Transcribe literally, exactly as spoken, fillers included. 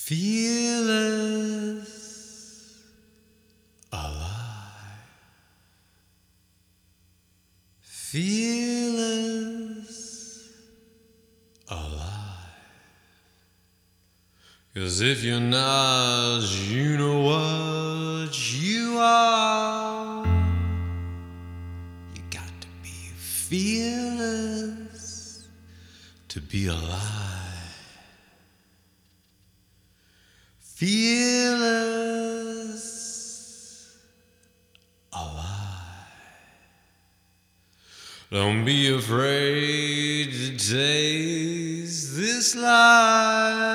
Fearless, alive. Fearless, alive. 'Cause if you're not, you know what you are. You got to be fearless to be alive. Fearless, alive. Don't be afraid to taste this life.